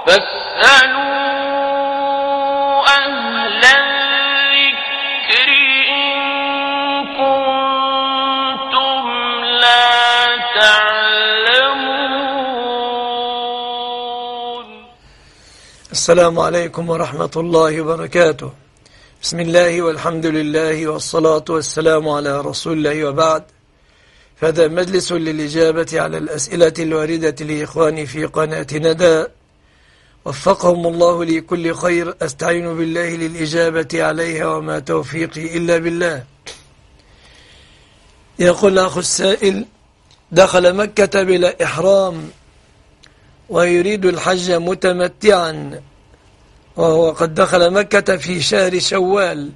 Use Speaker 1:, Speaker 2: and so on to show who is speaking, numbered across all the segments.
Speaker 1: فاسألوا أهل الذكر إن كنتم لا تعلمون.
Speaker 2: السلام عليكم ورحمة الله وبركاته. بسم الله والحمد لله والصلاة والسلام على رسول الله وبعد، فهذا مجلس للإجابة على الأسئلة الواردة لإخواني في قناة ندى، وفقهم الله لكل خير. أستعين بالله للإجابة عليها وما توفيقي إلا بالله. يقول أخو السائل: دخل مكة بلا إحرام ويريد الحج متمتعا، وهو قد دخل مكة في شهر شوال،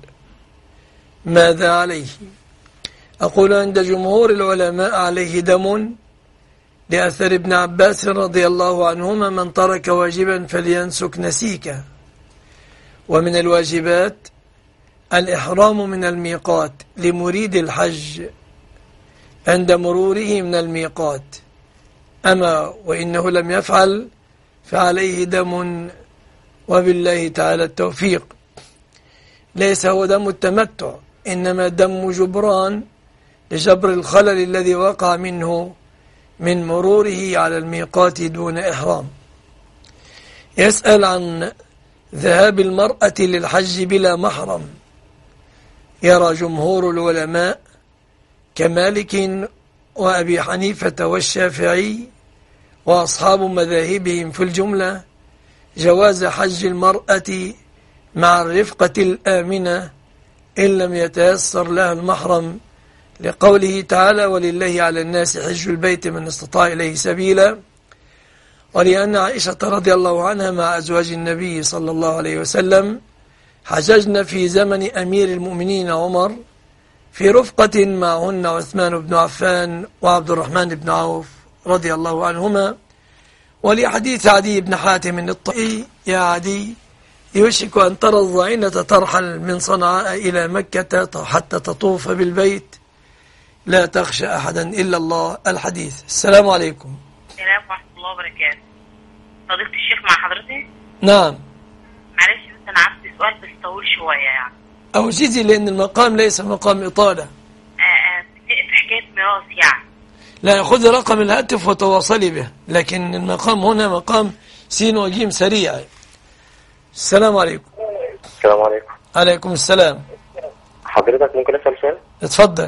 Speaker 2: ماذا عليه؟ أقول عند جمهور العلماء عليه دم، لأثر ابن عباس رضي الله عنهما: من ترك واجبا فلينسك نسيكا. ومن الواجبات الإحرام من الميقات لمريد الحج عند مروره من الميقات، أما وإنه لم يفعل فعليه دم، وبالله تعالى التوفيق. ليس هو دم التمتع، إنما دم جبران لجبر الخلل الذي وقع منه من مروره على الميقات دون إحرام. يسأل عن ذهاب المرأة للحج بلا محرم. يرى جمهور العلماء كمالك وأبي حنيفة والشافعي وأصحاب مذاهبهم في الجملة جواز حج المرأة مع الرفقة الآمنة إن لم يتيسر لها المحرم، لقوله تعالى: ولله على الناس حج البيت من استطاع إليه سبيلا. ولأن عائشة رضي الله عنها مع أزواج النبي صلى الله عليه وسلم حججن في زمن أمير المؤمنين عمر في رفقة معهن عثمان بن عفان وعبد الرحمن بن عوف رضي الله عنهما. ولحديث عدي بن حاتم الطائي: يا عدي، يوشك أن ترى الظاعنة ترحل من صنعاء إلى مكة حتى تطوف بالبيت، لا تخشى أحدا إلا الله. الحديث. السلام عليكم.
Speaker 3: السلام ورحمة الله وبركاته. صديقة الشيخ مع حضرتك؟
Speaker 2: نعم.
Speaker 3: معلش بس أنا عندي سؤال بس طويل شوية يعني.
Speaker 2: أوجدي، لأن المقام ليس مقام إطالة.
Speaker 3: في حكاية ميراث يعني.
Speaker 2: لا، خذ رقم الهاتف وتواصلي به، لكن المقام هنا مقام سين وجيم سريع. السلام عليكم.
Speaker 4: السلام عليكم.
Speaker 2: عليكم السلام.
Speaker 4: حضرتك ممكن أسأل سؤال؟
Speaker 2: اتفضل.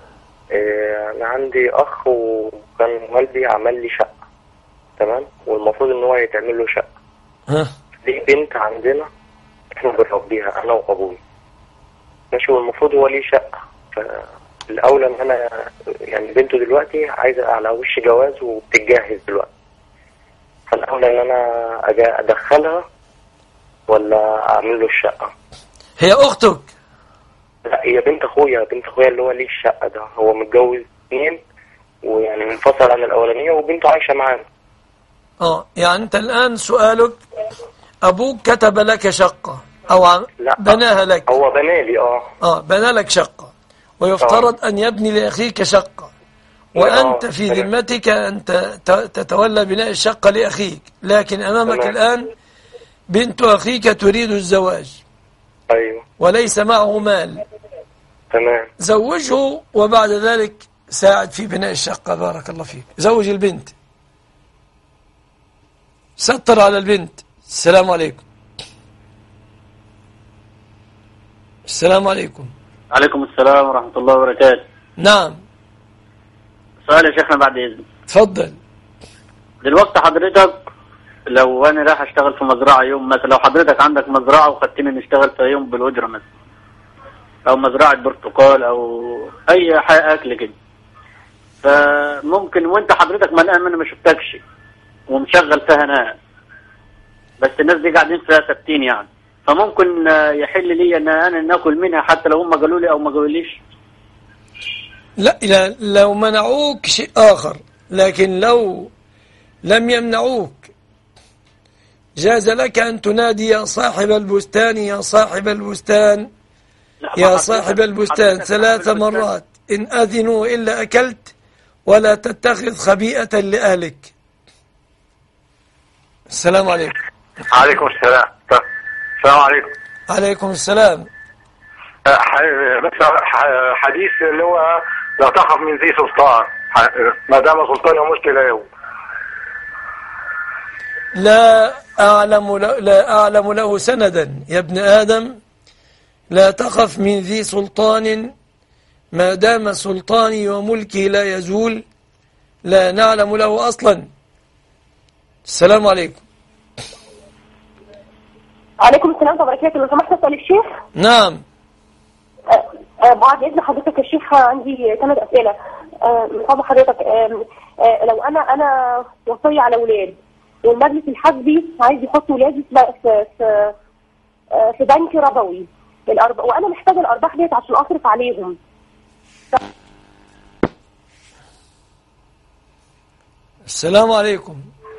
Speaker 4: أنا عندي أخ وكان والدي عمل لي شقة، تمام، والمفروض إن هو يتعمل له شقة. ليه بنت عندنا إحنا بنربيها أنا وأبوي، ماشي، والمفروض هو ليه شقة، فالأولى إن أنا يعني بنته دلوقتي عايزة على وش جواز وبتتجهز دلوقتي، فالأولى إن أنا أدخلها ولا أعمل له الشقة؟
Speaker 2: هي أختك؟
Speaker 4: لا، هي بنت أخويا اللي هو ليه الشقة ده. هو متجوز 2 ويعني منفصل عن الأولانية، وبنته عايشة معانا.
Speaker 2: يعني أنت الآن سؤالك: أبوك كتب لك شقة أو بناها لك؟
Speaker 4: هو بنالي.
Speaker 2: بنى لك شقة، ويفترض أن يبني لأخيك شقة، وأنت في ذمتك أن تتولى بناء الشقة لأخيك، لكن أمامك تمام. الآن بنت أخيك تريد الزواج.
Speaker 4: أيوه.
Speaker 2: وليس معه مال.
Speaker 4: تمام.
Speaker 2: زوجه وبعد ذلك ساعد في بناء الشقة. بارك الله فيك. زوج البنت، ستر على البنت. السلام عليكم. السلام عليكم.
Speaker 5: عليكم السلام ورحمة الله وبركاته.
Speaker 2: نعم.
Speaker 5: سؤال يا شيخنا بعد إذنك.
Speaker 2: تفضل.
Speaker 5: دلوقتي حضرتك لو أنا راح أشتغل في مزرعة يوم مثلا، لو حضرتك عندك مزرعة وخدتني نشتغل في يوم بالأجرة مثلا، أو مزرعة برتقال أو أي حاجة أكل كده، فممكن وأنت حضرتك منقى أنا ما شفتكش ومشغل فيها ناس، بس الناس دي قاعدين فيها ثابتين يعني، فممكن يحل لي أن أنا ناكل منها حتى لو هم قالوا لي أو ما قالوليش؟
Speaker 2: لا، لو منعوك شيء آخر، لكن لو لم يمنعوك جاز لك أن تنادي: يا صاحب البستان، يا صاحب البستان، يا صاحب البستان 3 مرات. إن أذنوا إلا أكلت، ولا تتخذ خبيئة لأهلك. السلام عليكم.
Speaker 6: عليكم السلام. السلام عليكم.
Speaker 2: عليكم السلام.
Speaker 6: بس حديث اللي هو لا تخف من ذي سلطان ما دام سلطان مشكلة له.
Speaker 2: لا أعلم له سندا يا ابن آدم. لا تخف من ذي سلطان ما دام سلطاني وملكي لا يزول. لا نعلم له أصلا. السلام عليكم.
Speaker 7: عليكم السلام وبركاته. لو سمحت اسال الشيخ.
Speaker 2: نعم.
Speaker 7: بعد اذن حضرتك يا شيخ عندي 3 اسئله من فضل حضرتك. لو انا وصيه على اولاد والمجلس الحزبي عايز يحط ولادي في بنك ربوي وانا محتاجه الارباح ديت عشان اصرف عليهم.
Speaker 2: السلام عليكم.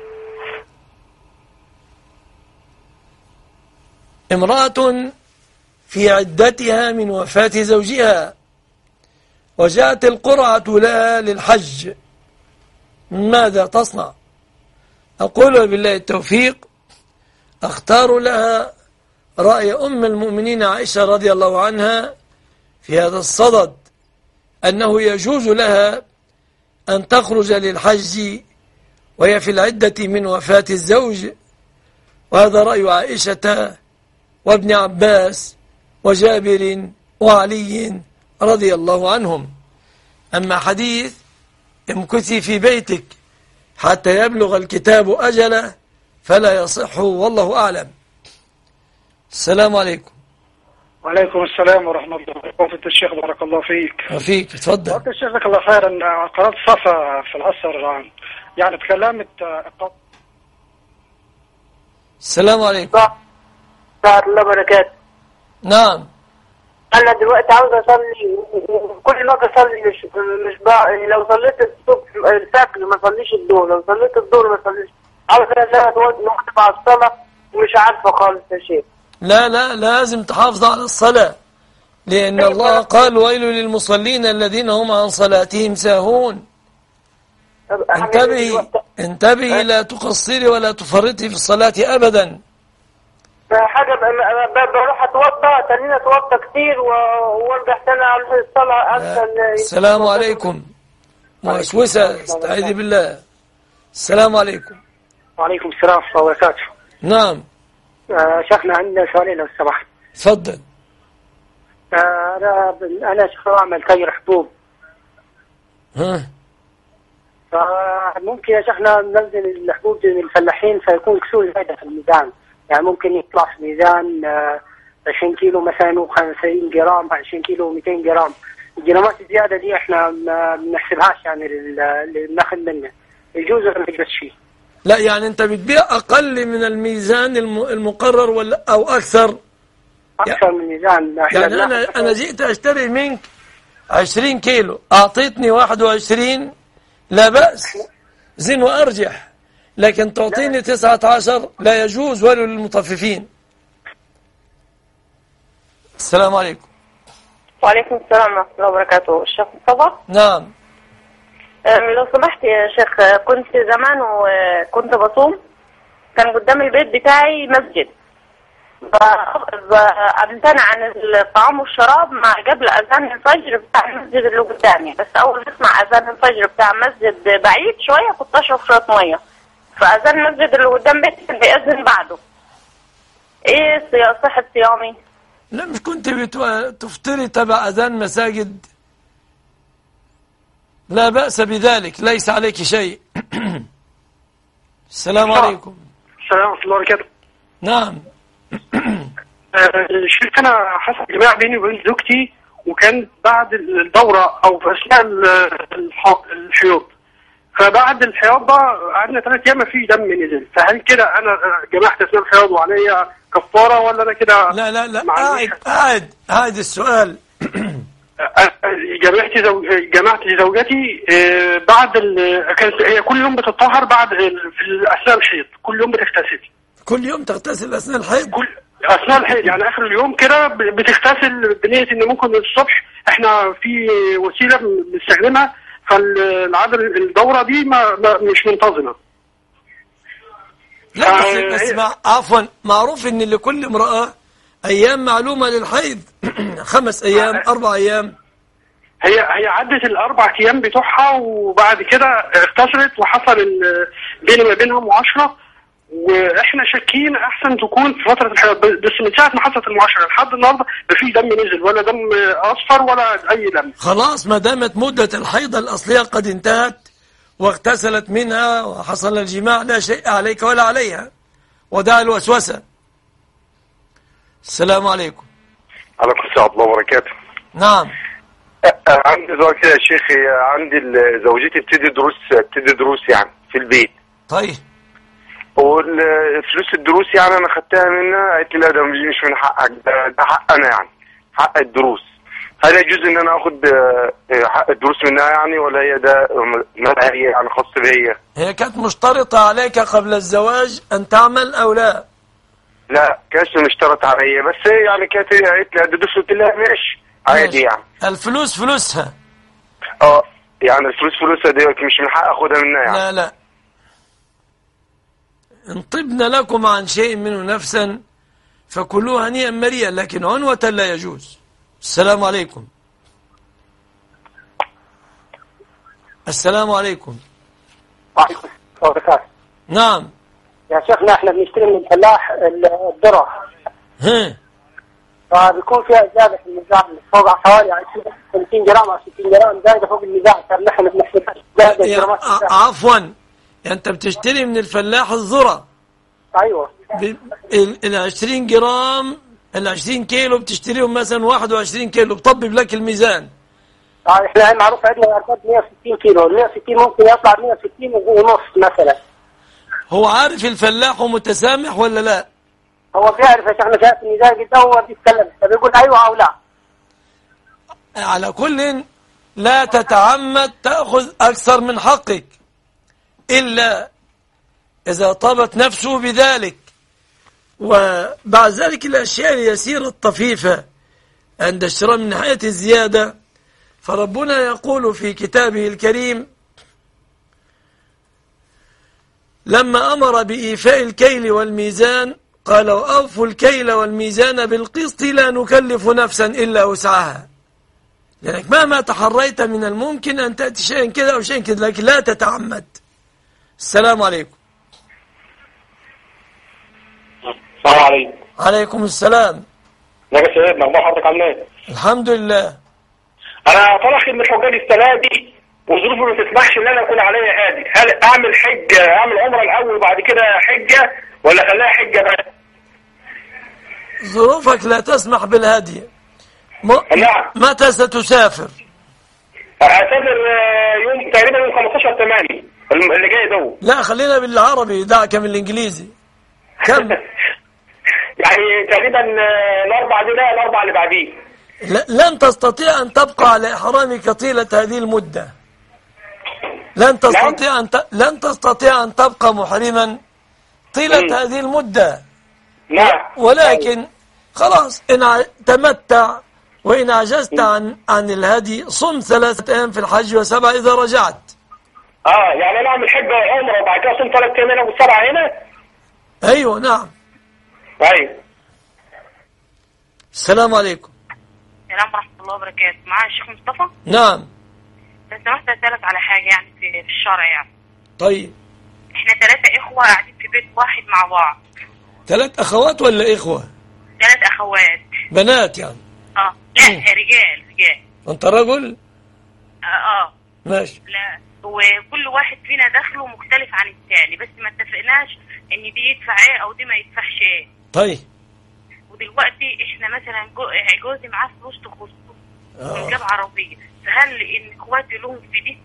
Speaker 2: امرأة في عدتها من وفاة زوجها وجاءت القرعة لها للحج، ماذا تصنع؟ أقول بالله التوفيق، أختار لها رأي أم المؤمنين عائشة رضي الله عنها في هذا الصدد، أنه يجوز لها أن تخرج للحج وهي في العدة من وفاة الزوج، وهذا رأي عائشة وابن عباس وجابر وعلي رضي الله عنهم. أما حديث امكثي في بيتك حتى يبلغ الكتاب أجله فلا يصح، والله أعلم. السلام عليكم.
Speaker 8: وعليكم السلام ورحمة الله وبركاته. الشيخ بارك الله فيك.
Speaker 2: وفيك تفضل.
Speaker 8: وقت الشيخ جزاك الله خيرا. قرأت صفة في العصر يعني تكلمت.
Speaker 2: السلام عليكم.
Speaker 9: ورحمة الله وبركاته.
Speaker 2: نعم.
Speaker 9: أنا دلوقتي عاوز أصلي، كل ما أصلي مش لو صليت الصبح الفجر ما صليش الظهر، لو صليت الظهر ما صليش. عاوز أنا نواظب على الصلاة ومش عارفة خالص يا شيخ.
Speaker 2: لا لازم تحافظ على الصلاة، لأن الله قال ويل للمصلين الذين هم عن صلاتهم ساهون. انتبهي لا تقصري ولا تفرطي في الصلاة أبدا.
Speaker 9: حاجة بروح أتوضأ تاني أتوضأ كتير وارجع تاني على الصلاة.
Speaker 2: السلام عليكم. موسوسة، استعيذي بالله. السلام عليكم.
Speaker 8: وعليكم السلام ورحمة الله وبركاته.
Speaker 2: نعم.
Speaker 8: شيخنا عندنا سؤالين لو سمحت.
Speaker 2: تفضل.
Speaker 8: أنا شيخ أعمل تاجر حبوب. فممكن يا شيخنا ننزل الحبوب للفلاحين فيكون كسور زايدة في الميزان، يعني ممكن يطلع في ميزان 20 كيلو مثلا و50 جرام، 20 كيلو و200 جرام. الجرامات الزيادة دي احنا ما بنحسبهاش يعني اللي بناخذ منه، يجوز ولا ما يجوز شيء؟
Speaker 2: لا يعني انت بتبيع اقل من الميزان المقرر ولا او اكثر؟
Speaker 8: اكثر من الميزان.
Speaker 2: يعني انا جئت اشتري منك 20 كيلو، اعطيتني 21، لا بأس، زين وارجح. لكن تعطيني 19 لا يجوز، ولا للمطففين. السلام عليكم.
Speaker 3: وعليكم السلام ورحمة الله وبركاته. الشيخ مصطفى.
Speaker 2: نعم.
Speaker 3: لو سمحت يا شيخ، كنت زمان وكنت بصوم، كان قدام البيت بتاعي مسجد، امتنع عن الطعام والشراب ما قبل اذان الفجر بتاع المسجد اللي قدامي، بس اول ما اسمع اذان الفجر بتاع مسجد بعيد شويه كنت اشرب شويه ميه، فاذان المسجد اللي قدام بيتي كان بيأذن بعده. ايه صحه صيامي؟
Speaker 2: لا مش كنت تفطري تبع اذان مساجد؟ لا بأس بذلك، ليس عليك شيء. السلام عليكم.
Speaker 8: السلام ورحمة الله وبركاته.
Speaker 2: نعم.
Speaker 8: الشيخ أنا حصل جماع بيني وبين زوجتي، وكان بعد الدورة أو في أثناء الحيض، فبعد الحيض بقى قعدنا 3 أيام ما فيش دم نزل، فهل كده أنا جمعت أثناء الحيض وعليا كفارة ولا أنا كده؟
Speaker 2: لا قاعد السؤال.
Speaker 8: جمعت زوجتي بعد كانت هي كل يوم بتطهر بعد في أثناء الحيض، كل يوم بتغتسل.
Speaker 2: كل يوم تغتسل أثناء الحيض؟
Speaker 8: أثناء الحيض يعني آخر اليوم كده بتغتسل بنية إن ممكن الصبح إحنا في وسيلة بنستخدمها، فالعادة الدورة دي مش منتظمة.
Speaker 2: لا بس عفوا، معروف ان لكل امرأة ايام معلومة للحيض 5 ايام 4 ايام.
Speaker 10: هي عدت ال4 ايام بتوعها، وبعد كده اغتسلت وحصل بيني وما بينهم 10، واحنا شاكين احسن تكون في فتره الحيض، بس من ساعه ما حصلت ال10 لحد النهارده مفيش دم نزل ولا دم اصفر ولا اي دم.
Speaker 2: خلاص ما دامت مدة الحيض الأصلية قد انتهت واغتسلت منها وحصل الجماع لا شيء عليك ولا عليها، ودع الوسوسة. السلام عليكم.
Speaker 6: عليكم السلام ورحمة الله وبركاته.
Speaker 2: نعم.
Speaker 6: عندي سؤال كده يا شيخ. عندي زوجتي بتدي دروس يعني في البيت.
Speaker 2: طيب.
Speaker 6: والفلوس الدروس يعني انا خدتها منها، قالت لي لا ده مش من حقك، ده حق انا يعني، حق الدروس. هل يجوز ان انا اخد حق الدروس منها يعني، ولا هي ده مالها هي يعني خاص بيا؟
Speaker 2: هي كانت مشترطة عليك قبل الزواج ان تعمل او لا؟
Speaker 6: لا كانش مشترط عليا، بس هي يعني كانت قالت لي ادي دروس، قلت لها ماشي عادي يعني.
Speaker 2: الفلوس فلوسها.
Speaker 6: يعني الفلوس فلوسها دي مش من حق اخدها منها يعني.
Speaker 2: لا إن طبن لكم عن شيء منه نفسا فكلوه هنيئا مريئا، لكن عنوة لا يجوز. السلام عليكم. السلام عليكم.
Speaker 8: وعليكم السلام وبركاته.
Speaker 2: نعم
Speaker 8: يا شيخنا احنا بنشتري من الفلاح الذرة، فبيكون فيها زيادة في الميزان فوق حوالي 50 جرام أو 60 جرام زايدة فوق الميزان، فنحن بنحسبها زيادة.
Speaker 2: عفوا انت بتشتري من الفلاح الذرة.
Speaker 8: ايوه.
Speaker 2: 20 جرام 20 كيلو بتشتريهم مثلا 21 كيلو، بطبب لك الميزان.
Speaker 8: احنا معروف عندنا الارباب 160 كيلو، 160 ممكن يطلع 160 ونص مثلا.
Speaker 2: هو عارف الفلاح ومتسامح ولا لا؟
Speaker 8: هو بيعرف يا شيخنا، شايف الميزان قدامه هو بيتكلم، فبيقول ايوه او لا.
Speaker 2: على كل لا تتعمد تأخذ أكثر من حقك إلا إذا طابت نفسه بذلك. وبعد ذلك الأشياء اليسيرة الطفيفة عند الشراء من ناحية الزيادة، فربنا يقول في كتابه الكريم لما أمر بإيفاء الكيل والميزان قال وأوفوا الكيل والميزان بالقسط لا نكلف نفسا إلا وسعها. يعني مهما تحريت من الممكن أن تأتي شيء كذا أو شيء كذا، لكن لا تتعمد. السلام عليكم.
Speaker 11: السلام عليكم.
Speaker 2: عليكم السلام.
Speaker 11: ازيك يا سيدنا، اخبار حضرتك عامل ايه؟
Speaker 2: الحمد لله.
Speaker 11: انا طالع خدمة حجاج السنه دي وظروفي ما تسمحش ان انا اكون عليا هادي، هل اعمل اعمل عمره الاول وبعد كده حجه، ولا خليها حجه بس؟
Speaker 2: ظروفك لا تسمح بالهدي.
Speaker 11: نعم.
Speaker 2: متى ستسافر؟
Speaker 11: هسافر يوم تقريبا يوم 15/8 اللي جاي ده.
Speaker 2: لا خلينا بالعربي، دعك من الانجليزي. كم؟
Speaker 11: يعني تقريبا الاربع دي، لا الاربع اللي بعديه.
Speaker 2: لن تستطيع ان تبقى على احرامك طيلة هذه المدة. لن تستطيع ان تبقى محرما طيلة هذه المدة.
Speaker 11: نعم.
Speaker 2: ولكن خلاص ان تمتع، وإن عجزت عن الهدي صم 3 أيام في الحج و7 إذا رجعت.
Speaker 11: يعني أنا أعمل حجة عمره وبعد كده صم 3 أيام هنا و7 هنا.
Speaker 2: أيوة نعم.
Speaker 11: أيوة.
Speaker 2: السلام عليكم.
Speaker 3: السلام ورحمة الله وبركاته. معايا الشيخ مصطفى؟
Speaker 2: نعم.
Speaker 3: لو سمحت أسألك على حاجة يعني في الشرع يعني.
Speaker 2: طيب.
Speaker 3: إحنا 3 إخوة قاعدين في بيت واحد مع بعض.
Speaker 2: 3 أخوات ولا إخوة؟
Speaker 3: 3 أخوات.
Speaker 2: بنات يعني؟
Speaker 3: لا رجال.
Speaker 2: أنت رجل؟ ماشي.
Speaker 3: لا، وكل واحد فينا دخله مختلف عن الثاني، بس ما اتفقناش ان دي يدفع ايه او دي ما يدفعش ايه.
Speaker 2: طيب.
Speaker 3: ودلوقتي احنا مثلا جوزي معاه فلوس تخصه من جاب عربيه، فهل ان اخواتي لهم في دي؟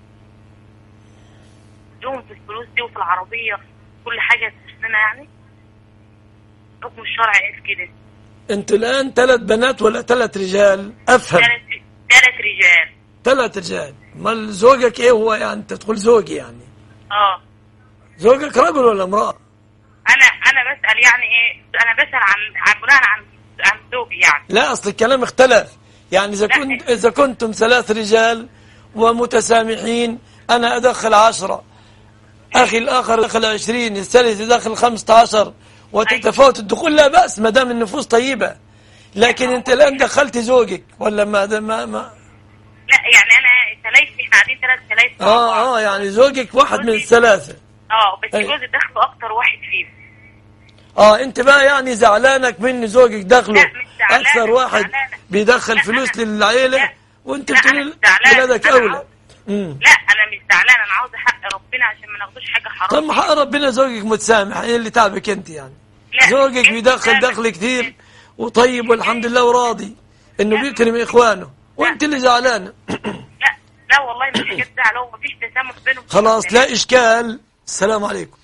Speaker 3: لهم في الفلوس دي وفي العربيه كل حاجه تخصنا يعني؟ حكم الشرع ايه في كده؟
Speaker 2: انت الان 3 بنات ولا 3 رجال؟ افهم.
Speaker 3: 3 رجال.
Speaker 2: 3 رجال. امال زوجك ايه هو يعني؟ انت تقول زوجي يعني؟ زوجك رجل ولا امرأة؟
Speaker 3: انا بسأل يعني ايه، انا بسأل عن بناء عن زوجي يعني.
Speaker 2: لا اصل الكلام اختلف يعني. اذا كنتم 3 رجال ومتسامحين انا ادخل 10، أخي الآخر دخل 20، الثالث دخل 15، وتتفاوت الدخول لا بأس ما دام النفوس طيبة. لكن أنت الآن دخلت زوجك ولا ما
Speaker 3: لا يعني أنا ثلاثة، إحنا قاعدين 3 ثلاثة.
Speaker 2: يعني زوجك واحد من الثلاثة.
Speaker 3: بس جوزي دخله أكتر واحد فيهم.
Speaker 2: أنت بقى يعني زعلانك من زوجك دخله أكثر واحد بيدخل فلوس للعيلة، وأنت بتقول بلادك أولى.
Speaker 3: لا أنا مش زعلان، أنا عاوزة حق ربنا عشان ما ناخدوش حاجة حرام.
Speaker 2: طب ما حق ربنا زوجك متسامح، ايه اللي تعبك انت يعني؟ زوجك بيدخل دخل كتير وطيب والحمد لله وراضي انه بيكرم اخوانه، وانت اللي زعلانه.
Speaker 3: لا والله مش كده زعل، هو مفيش تسامح بينهم.
Speaker 2: خلاص لا اشكال. السلام عليكم.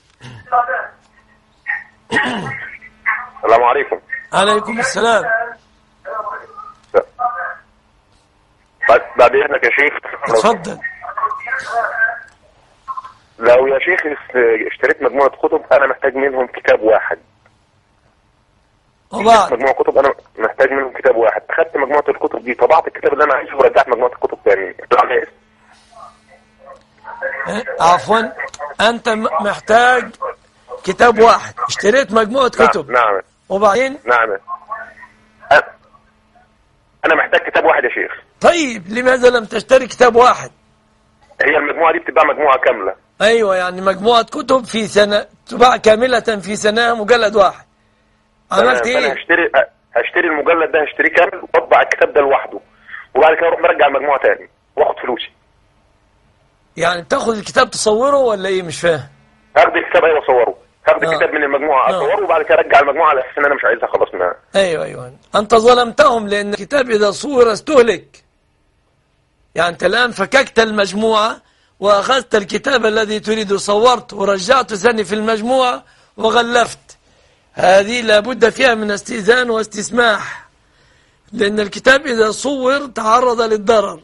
Speaker 6: السلام عليكم.
Speaker 2: عليكم السلام.
Speaker 6: بعد اذنك يا شيخ.
Speaker 2: اتفضل.
Speaker 6: لو يا شيخ اشتريت مجموعة كتب انا محتاج منهم كتاب واحد.
Speaker 2: وبعد
Speaker 6: مجموعة كتب انا محتاج منهم كتاب واحد، اخدت مجموعة الكتب دي، طبعت الكتاب اللي انا عايزه ورجعت مجموعة الكتب تاني.
Speaker 2: عفوا، انت محتاج كتاب واحد، اشتريت مجموعة كتب.
Speaker 6: نعم.
Speaker 2: وبعدين؟
Speaker 6: نعم. انا محتاج كتاب واحد يا شيخ.
Speaker 2: طيب لماذا لم تشتري كتاب واحد؟
Speaker 6: هي المجموعة دي بتبقى مجموعة كاملة.
Speaker 2: ايوه يعني مجموعة كتب في سنة تباع كاملة في سنة مجلد واحد. عملت ايه؟
Speaker 6: انا هشتري المجلد ده، هشتريه كامل واطبع الكتاب ده لوحده، وبعد كده اروح مرجع المجموعة تاني واخد فلوسي.
Speaker 2: يعني بتاخد الكتاب تصوره ولا ايه؟ مش فاهم.
Speaker 6: هاخد الكتاب ايوه اصوره، هاخد الكتاب من المجموعة اصوره وبعد كده ارجع المجموعة على اساس ان انا مش عايزها خلاص منها.
Speaker 2: ايوه انت ظلمتهم، لان الكتاب اذا صور استهلك. يعني انت الان فككت المجموعة واخذت الكتاب الذي تريد صورته ورجعته ثاني في المجموعة وغلفت. هذه لابد فيها من استئذان واستسماح، لأن الكتاب إذا صور تعرض للضرر.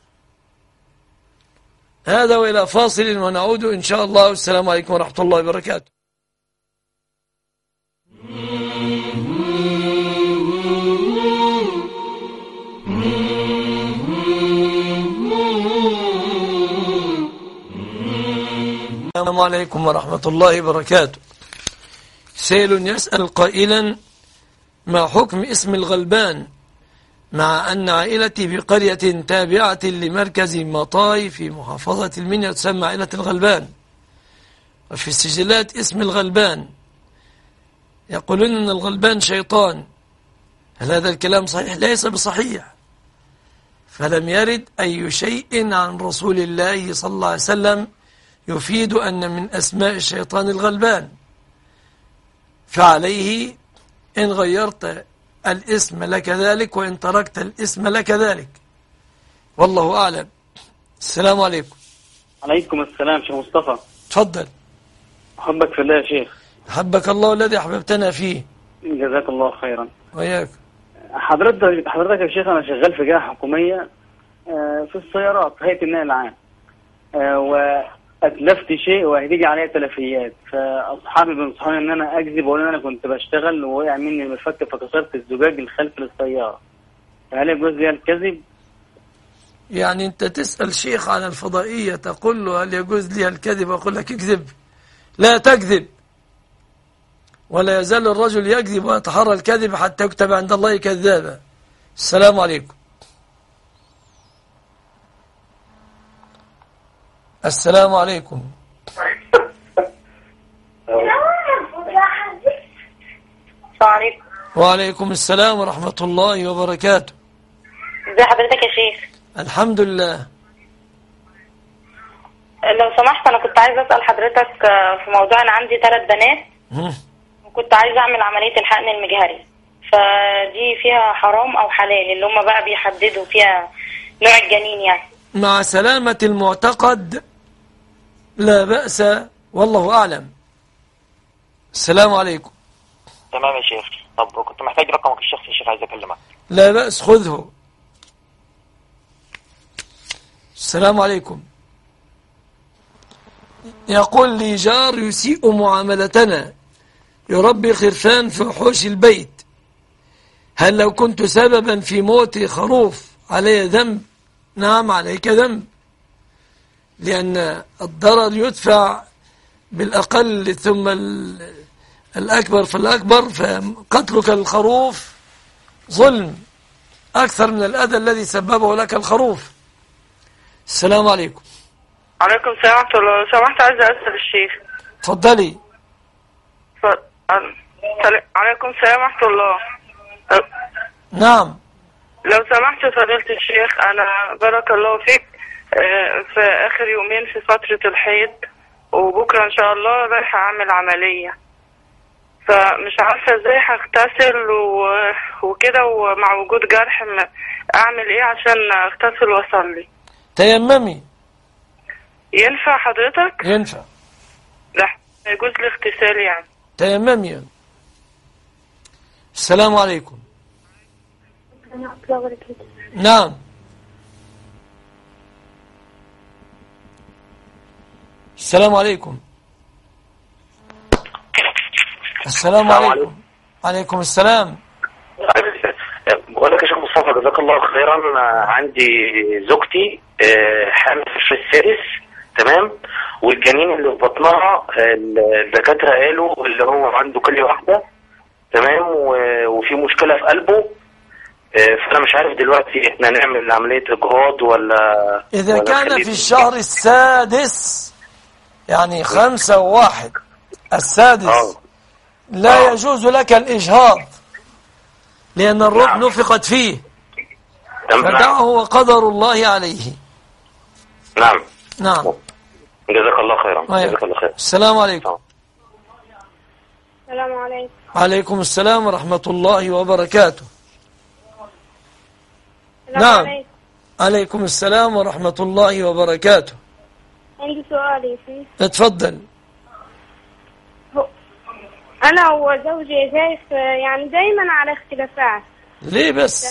Speaker 2: هذا وإلى فاصل ونعود إن شاء الله. والسلام عليكم ورحمة الله وبركاته. السلام عليكم ورحمة الله وبركاته. سائل يسأل قائلا: ما حكم اسم الغلبان مع أن عائلتي في قرية تابعة لمركز مطاي في محافظة المنيا تسمى عائلة الغلبان، وفي السجلات اسم الغلبان، يقولون أن الغلبان شيطان. هل هذا الكلام صحيح؟ ليس بصحيح، فلم يرد أي شيء عن رسول الله صلى الله عليه وسلم يفيد أن من أسماء الشيطان الغلبان، فعليه إن غيرت الاسم لك ذلك وإن تركت الاسم لك ذلك، والله أعلم. السلام عليكم.
Speaker 5: عليكم السلام شيخ مصطفى.
Speaker 2: تفضل.
Speaker 5: أحبك في الله يا شيخ.
Speaker 2: حبك الله الذي أحببتنا فيه.
Speaker 5: جزاك الله خيرا.
Speaker 2: وياك.
Speaker 5: حضرتك يا شيخ، أنا شغال في جهة حكومية في السيارات، هيئة النقل العام، وأتلفت شيء وهتيجي عليا تلفيات، فأصحابي بينصحوني إن أنا أكذب وأقول إن أنا كنت بشتغل ووقع مني المفك فكسرت الزجاج الخلفي للسيارة، فهل يجوز لي الكذب؟
Speaker 2: يعني أنت تسأل شيخ عن الفضائية تقول له هل يجوز لي الكذب؟ أقول لك اكذب، لا تكذب، ولا يزال الرجل يكذب ويتحرى الكذب حتى يكتب عند الله كذابا. السلام عليكم. السلام عليكم. وعليكم السلام ورحمة الله وبركاته.
Speaker 3: ازي حضرتك يا شيخ؟
Speaker 2: الحمد لله.
Speaker 3: لو سمحت أنا كنت عايزة أسأل حضرتك في موضوع، أنا عندي 3 بنات وكنت عايزة أعمل عملية الحقن المجهري، فدي فيها حرام أو حلال؟ اللي هم بقى بيحددوا فيها نوع الجنين يعني.
Speaker 2: مع سلامة المعتقد لا بأس، والله أعلم. السلام عليكم.
Speaker 12: تمام يا شيخ. طب كنت محتاج رقمك الشخصي يا شيخ، عايز أكلمك.
Speaker 2: لا بأس، خذه. السلام عليكم. يقول لي جار يسيء معاملتنا، يربي خرفان في حوش البيت، هل لو كنت سببا في موت خروف علي ذنب؟ نعم عليك ذنب، لأن الضرر يدفع بالأقل ثم الأكبر فالأكبر، فقتلك الخروف ظلم أكثر من الأذى الذي سببه لك الخروف. السلام عليكم.
Speaker 13: عليكم السلام ورحمة الله. لو سمحت عايزة أسأل الشيخ.
Speaker 2: اتفضلي.
Speaker 13: عليكم السلام ورحمة الله.
Speaker 2: نعم.
Speaker 13: لو سمحت فضيلة الشيخ، أنا بارك الله فيك في آخر يومين في فترة الحيض، وبكرة إن شاء الله رايحة أعمل عملية، فمش عارفة إزاي هغتسل وكده، ومع وجود جرح أعمل إيه عشان أغتسل وأصلي؟
Speaker 2: تيممي.
Speaker 13: ينفع حضرتك؟
Speaker 2: ينفع.
Speaker 13: لا يجوز الاغتسال يعني.
Speaker 2: تيممي. السلام عليكم. نعم. السلام عليكم. السلام عليكم. عليكم السلام.
Speaker 14: بقول لك يا شيخ مصطفى جزاك الله خيرا، عندي زوجتي حامل في الشهر السادس، تمام، والجنين اللي في بطنها الدكاتره قالوا اللي هو عنده كلية واحده، تمام، وفي مشكله في قلبه، فانا مش عارف دلوقتي احنا نعمل عمليه اجهاض ولا
Speaker 2: اذا كان في الشهر السادس يعني 5 و1 السادس لا يجوز لك الإجهاض، لأن الروح نفقت فيه، فدعه وقدر الله عليه.
Speaker 14: نعم.
Speaker 2: نعم.
Speaker 14: جزاك الله خيرا. جزاك الله خير.
Speaker 2: السلام عليكم.
Speaker 15: السلام عليكم.
Speaker 2: عليكم السلام ورحمة الله وبركاته. نعم. عليكم. عليكم السلام ورحمة الله وبركاته.
Speaker 15: عندي سؤال يا شيخ.
Speaker 2: اتفضل.
Speaker 15: أنا وزوجي شايف يعني دايما على اختلافات.
Speaker 2: ليه بس؟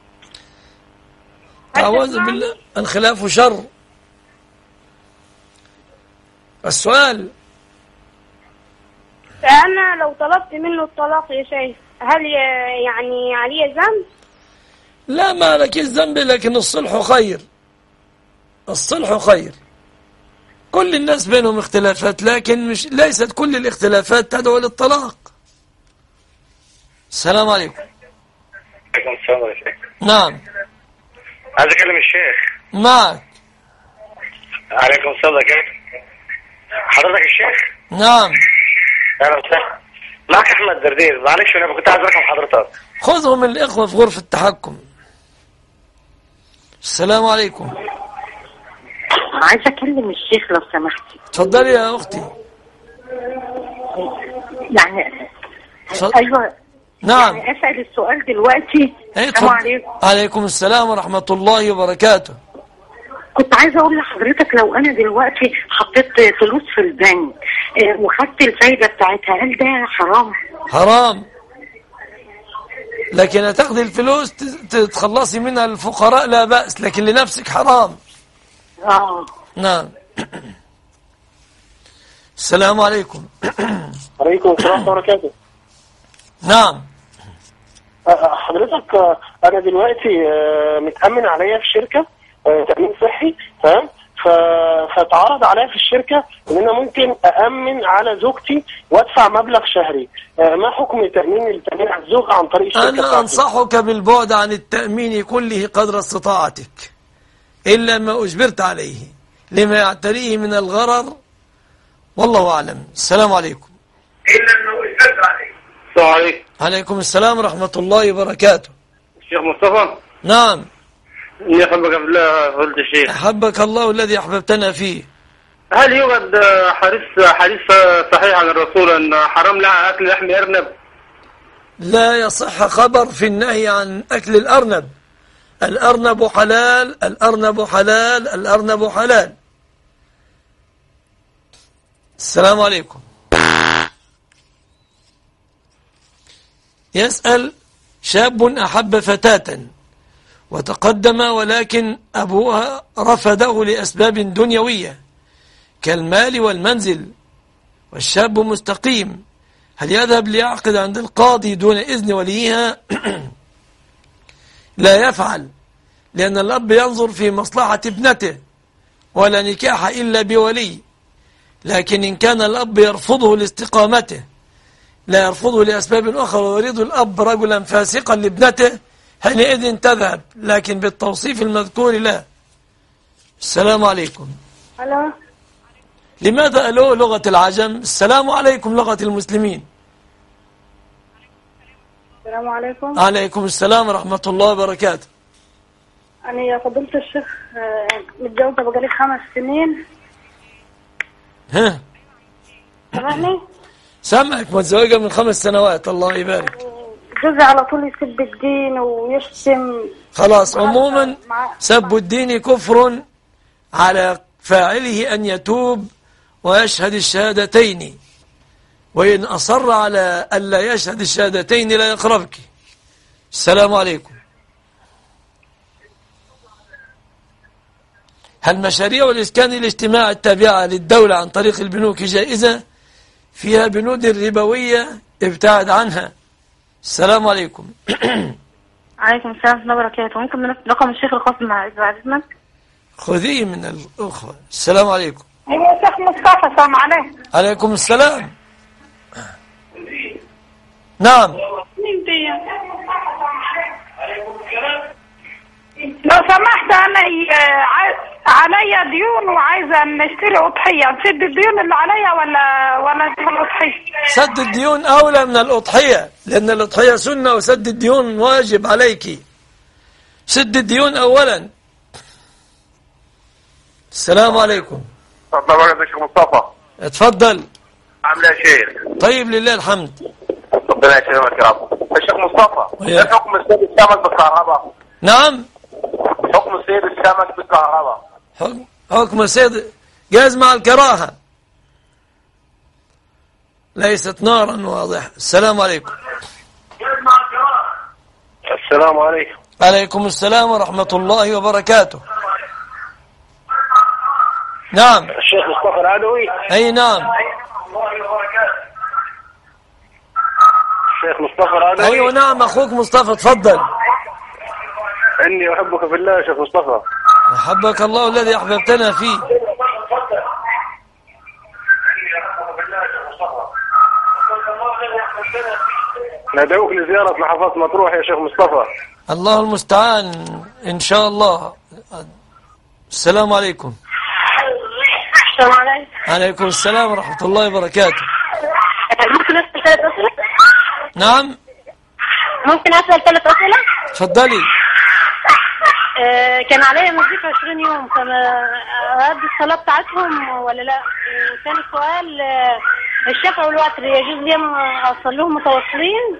Speaker 2: أعوذ بالله، الخلاف شر. السؤال.
Speaker 15: فأنا لو طلبت منه الطلاق يا شيخ هل يعني عليه ذنب؟
Speaker 2: لا، ما لك الذنب، لكن الصلح خير. الصلح خير. كل الناس بينهم اختلافات، لكن ليست كل الاختلافات تدعو للطلاق. السلام عليكم.
Speaker 11: عليكم السلام يا شيخ.
Speaker 2: نعم.
Speaker 11: عايز اكلم الشيخ.
Speaker 2: معك.
Speaker 11: عليكم السلام عليكم. حضرتك الشيخ؟
Speaker 2: نعم.
Speaker 11: اهلا وسهلا. معك احمد دردير، معلش انا كنت عايز ارقم حضرتك.
Speaker 2: خذهم الإخوة في غرفة التحكم. السلام عليكم.
Speaker 16: عايزة أكلم الشيخ لو سمحتي.
Speaker 2: اتفضلي يا أختي.
Speaker 16: يعني أيوة.
Speaker 2: نعم.
Speaker 16: يعني أسأل السؤال دلوقتي. السلام عليكم.
Speaker 2: عليكم السلام ورحمة الله وبركاته.
Speaker 16: كنت عايزة أقول لحضرتك لو أنا دلوقتي حطيت فلوس في البنك وخدت الفايدة بتاعتها، هل ده حرام؟
Speaker 2: حرام، لكن هتاخدي الفلوس تتخلصي منها الفقراء لا بأس، لكن لنفسك حرام. نعم. السلام عليكم.
Speaker 17: عليكم السلام ورحمة الله وبركاته.
Speaker 2: نعم.
Speaker 17: حضرتك أنا دلوقتي متأمن عليا في شركة تأمين صحي، تمام، فتعرض عليا في الشركة ان انا ممكن أأمن على زوجتي وادفع مبلغ شهري. ما حكم التأمين على الزوجة عن طريق الشركة؟
Speaker 2: أنا أنصحك بالبعد عن التأمين كله قدر استطاعتك، إلا ما أجبرت عليه لما يعتريه من الغرر، والله أعلم. السلام عليكم.
Speaker 11: إلا ما أجبرت عليه. السلام عليكم.
Speaker 2: عليكم السلام ورحمة الله وبركاته.
Speaker 11: الشيخ مصطفى.
Speaker 2: نعم.
Speaker 11: إني أحبك في الله فضيلة الشيخ.
Speaker 2: أحبك الله الذي أحببتنا فيه.
Speaker 11: هل يوجد حديث صحيح عن الرسول أن حرام لها أكل لحم أرنب؟
Speaker 2: لا يصح خبر في النهي عن أكل الأرنب. الأرنب حلال، الأرنب حلال، الأرنب حلال. السلام عليكم. يسأل: شاب أحب فتاة وتقدم ولكن أبوها رفضه لأسباب دنيوية كالمال والمنزل، والشاب مستقيم، هل يذهب ليعقد عند القاضي دون إذن وليها؟ لا يفعل، لأن الأب ينظر في مصلحة ابنته، ولا نكاح إلا بولي، لكن إن كان الأب يرفضه لاستقامته لا يرفضه لأسباب أخرى ويريد الأب رجلا فاسقا لابنته حينئذ تذهب، لكن بالتوصيف المذكور لا. السلام عليكم.
Speaker 15: الو.
Speaker 2: لماذا ألو لغة العجم؟ السلام عليكم لغة المسلمين.
Speaker 15: السلام عليكم.
Speaker 2: عليكم السلام ورحمة الله وبركاته.
Speaker 15: أنا يا فضيلة الشيخ متجوزة بقالي 5 سنين.
Speaker 2: ها؟
Speaker 15: سامعني؟
Speaker 2: سامعك، متزوجة من 5 سنوات. الله يبارك.
Speaker 15: جوزي على طول يسب الدين ويشتم.
Speaker 2: خلاص، عموما سب الدين كفر، على فاعله أن يتوب ويشهد الشهادتين، وإن أصر على ألا يشهد الشهادتين لا يقربك. السلام عليكم. هل مشاريع الإسكان الاجتماعي التابعة للدولة عن طريق البنوك جائزة؟ فيها بنود ربوية، ابتعد عنها. السلام عليكم.
Speaker 15: عليكم السلام ورحمة الله وبركاته. ممكن رقم الشيخ الخاص مع بعد إذنك؟
Speaker 2: خذيه من الأخوة. السلام عليكم.
Speaker 15: أيوة يا شيخ مصطفى. السلام عليكم.
Speaker 2: عليكم السلام. نعم.
Speaker 15: لو سمحت أنا عليا ديون وعايزة نشتري أضحية، نسد الديون اللي عليا ولا نجيب الأضحية؟
Speaker 2: سد الديون أولى من الأضحية، لأن الأضحية سنة وسد الديون واجب عليك. سد الديون أولا. السلام عليكم.
Speaker 6: تفضل يا شيخ مصطفى.
Speaker 2: اتفضل.
Speaker 6: عامل ايه يا شيخ؟
Speaker 2: طيب لله الحمد.
Speaker 6: ربنا يكرمك يا رب. الشيخ مصطفى، ايه حكم صيد السمك بالكهرباء؟
Speaker 2: نعم.
Speaker 6: حكم صيد السمك بالكهرباء.
Speaker 2: حكم صيد جاز مع الكراهة، ليست نارا واضحة. السلام عليكم.
Speaker 6: السلام عليكم.
Speaker 2: عليكم السلام ورحمة الله وبركاته. نعم.
Speaker 6: الشيخ مصطفى العدوي.
Speaker 2: أي نعم.
Speaker 6: الشيخ مصطفى العدوي.
Speaker 2: أيوة نعم، أخوك مصطفى. تفضل.
Speaker 6: إني أحبك في الله يا شيخ مصطفى.
Speaker 2: أحبك الله الذي أحببتنا فيه.
Speaker 6: ندعوك لزيارة محافظة مطروح يا شيخ مصطفى.
Speaker 2: الله المستعان إن شاء الله. السلام عليكم.
Speaker 15: السلام عليكم.
Speaker 2: عليكم السلام ورحمة الله وبركاته.
Speaker 15: ممكن أسأل 3 أسئلة؟
Speaker 2: نعم.
Speaker 15: ممكن أسأل 3 أسئلة؟
Speaker 2: تفضلي.
Speaker 15: كان عليا مزيك 20 يوم، هاد الصلاة بتاعتهم ولا لا؟ وثاني سؤال، الشفع والوتر يجوز لي أصليهم متواصلين؟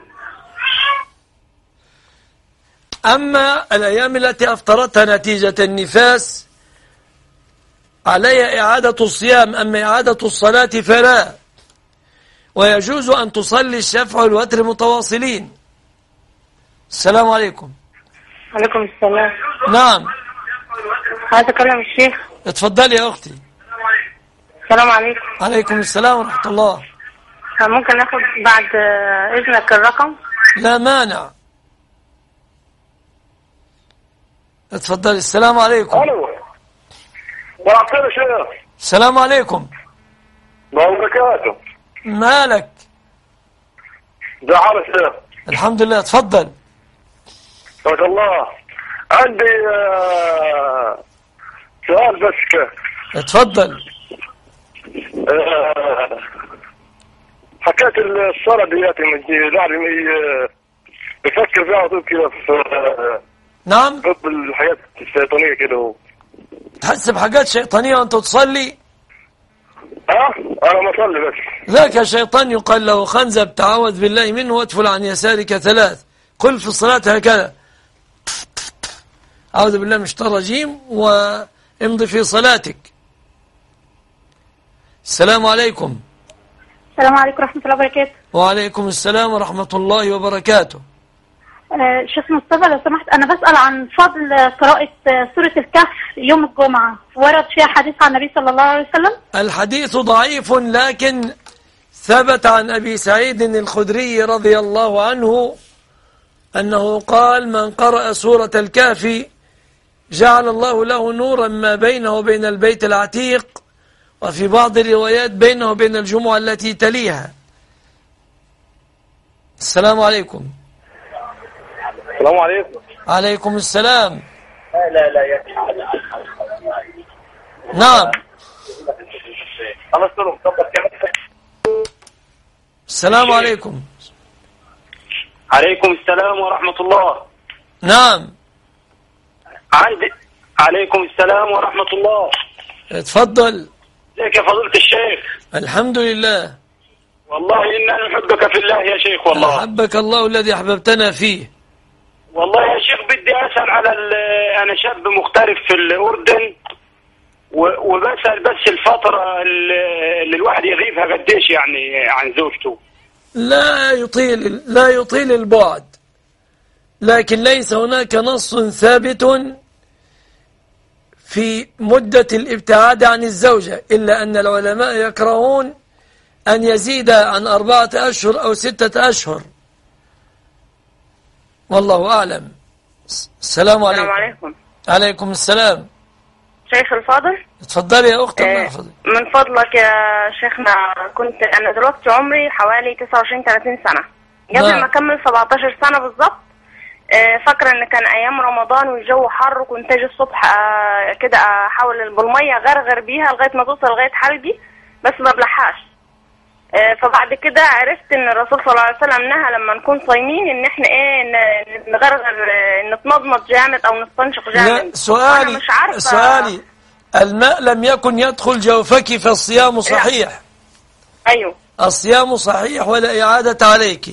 Speaker 2: أما الأيام التي أفطرتها نتيجة النفاس علي إعادة الصيام، أما إعادة الصلاة فلا، ويجوز أن تصلي الشفع والوتر متواصلين. السلام عليكم.
Speaker 15: عليكم السلام.
Speaker 2: نعم.
Speaker 15: عايز أكلم الشيخ.
Speaker 2: اتفضلي يا أختي.
Speaker 15: السلام عليكم.
Speaker 2: عليكم السلام ورحمة الله.
Speaker 15: ممكن ناخد بعد إذنك الرقم؟
Speaker 2: لا مانع. اتفضلي. السلام عليكم.
Speaker 6: الو. ورحمة الله شيخ.
Speaker 2: السلام عليكم.
Speaker 6: وبركاته.
Speaker 2: مالك؟
Speaker 6: ده حال الشيخ.
Speaker 2: الحمد لله. اتفضل.
Speaker 6: ما شاء الله. عندي سؤال بس كده.
Speaker 2: اتفضل.
Speaker 6: حكاية الصلاة دياتي يعني بفكر فيها على طول كده في
Speaker 2: نعم.
Speaker 6: ضد الحاجات الشيطانية كده.
Speaker 2: تحس بحاجات شيطانية وانت تصلي؟
Speaker 6: أنا ما أصلي بس.
Speaker 2: ذاك شيطان يقال له خنزب، تعوذ بالله منه وادفل عن يسارك 3. قل في الصلاة هكذا: أعوذ بالله من الشيطان الرجيم، وامضي في صلاتك. السلام عليكم.
Speaker 15: السلام عليكم ورحمة الله وبركاته.
Speaker 2: وعليكم السلام ورحمة الله وبركاته.
Speaker 15: شيخ مصطفى لو سمحت، أنا بسأل عن فضل قراءة سورة الكهف يوم الجمعة، ورد فيها حديث عن النبي صلى الله عليه وسلم؟
Speaker 2: الحديث ضعيف، لكن ثبت عن أبي سعيد الخدري رضي الله عنه أنه قال: من قرأ سورة الكهف جعل الله له نورا ما بينه وبين البيت العتيق، وفي بعض الروايات بينه وبين الجمعة التي تليها. السلام عليكم.
Speaker 18: السلام عليكم.
Speaker 2: عليكم السلام.
Speaker 18: لا
Speaker 2: نعم. السلام عليكم.
Speaker 18: عليكم السلام ورحمة الله.
Speaker 2: نعم.
Speaker 18: عليكم السلام ورحمة الله.
Speaker 2: اتفضل.
Speaker 18: ازيك يا فضيلة الشيخ؟
Speaker 2: الحمد لله.
Speaker 18: والله إنا نحبك في الله يا شيخ. والله
Speaker 2: أحبك الله الذي أحببتنا فيه.
Speaker 18: والله يا شيخ بدي أسأل على أنا شاب مغترب في الأردن، وبسأل بس الفترة اللي الواحد يغيبها قديش يعني عن زوجته.
Speaker 2: لا يطيل البعد، لكن ليس هناك نص ثابت في مدة الابتعاد عن الزوجة، إلا أن العلماء يكرهون أن يزيد عن 4 أشهر أو 6 أشهر، والله أعلم. السلام عليكم.
Speaker 3: السلام عليكم.
Speaker 2: عليكم السلام.
Speaker 3: شيخ الفاضل،
Speaker 2: اتفضلي يا أختي.
Speaker 3: من فضلك يا شيخنا، أنا دلوقتي عمري حوالي 29-30 سنة، قبل ما أكمل 17 سنة بالظبط. فاكرة ان كان ايام رمضان والجو حر، وكنت اجي الصبح كده احاول بالميه غرغر بيها لغايه ما توصل لغايه حلقي، بس ما بلحقش. فبعد كده عرفت ان الرسول صلى الله عليه وسلم نهى لما نكون صايمين ان احنا نغرغر، نتمضمض جامد او نستنشق جامد.
Speaker 2: لا، سؤالي الماء لم يكن يدخل جوفك فالصيام صحيح.
Speaker 3: لا. ايوه
Speaker 2: الصيام صحيح ولا اعادة عليك.